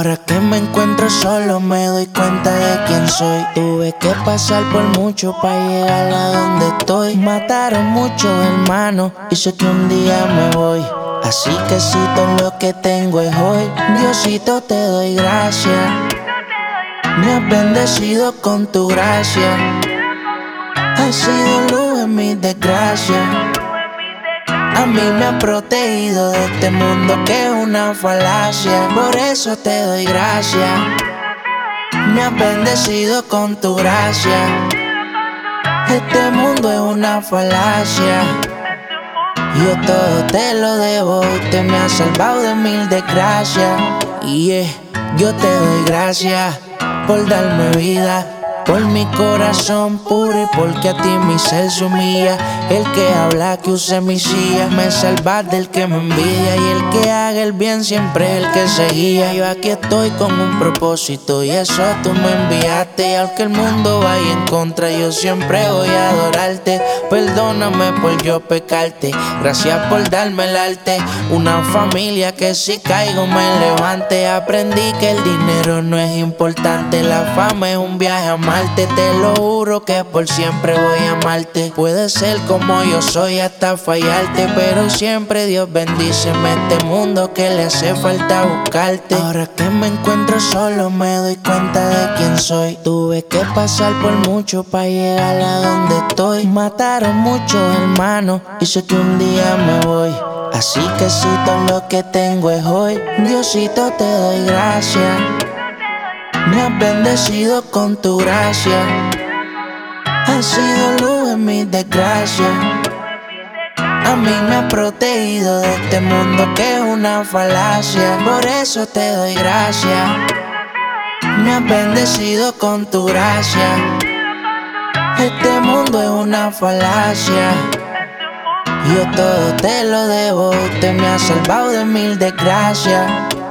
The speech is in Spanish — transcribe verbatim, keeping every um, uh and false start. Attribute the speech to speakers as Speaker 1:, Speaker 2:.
Speaker 1: Ahora que me encuentro solo me doy cuenta de quién soy. Tuve que pasar por mucho para llegar a donde estoy. Mataron muchos hermanos y sé que un día me voy. Así que si todo lo que tengo es hoy, Diosito te doy gracias. Me has bendecido con tu gracia. Has sido luz en mi desgracia. A mí me ha protegido de este mundo que es una falacia. Por eso te doy gracias. Me has bendecido con tu gracia. Este mundo es una falacia. Yo todo te lo debo. Usted me ha salvado de mil desgracias. Y yeah, yo te doy gracias por darme vida, por mi corazón puro y porque a ti mi ser se humilla. El que habla que use mi silla, me salva del que me envidia. Y el que haga el bien siempre es el que se guía. Yo aquí estoy con un propósito y eso tú me enviaste. Y aunque el mundo vaya en contra, yo siempre voy a adorarte. Perdóname por yo pecarte, gracias por darme el arte. Una familia que si caigo me levante. Aprendí que el dinero no es importante, la fama es un viaje a Marte. Te lo juro que por siempre voy a amarte. Puede ser como yo soy hasta fallarte, pero siempre Dios bendíceme este mundo que le hace falta buscarte. Ahora que me encuentro solo me doy cuenta de quién soy. Tuve que pasar por mucho para llegar a donde estoy. Mataron muchos hermanos y sé que un día me voy. Así que si todo lo que tengo es hoy, Diosito te doy gracias. Me has bendecido con tu gracia. Has sido luz en mi desgracia. A mí me ha protegido de este mundo que es una falacia. Por eso te doy gracias. Me has bendecido con tu gracia. Este mundo es una falacia. Yo todo te lo debo. Usted me ha salvado de mil desgracias.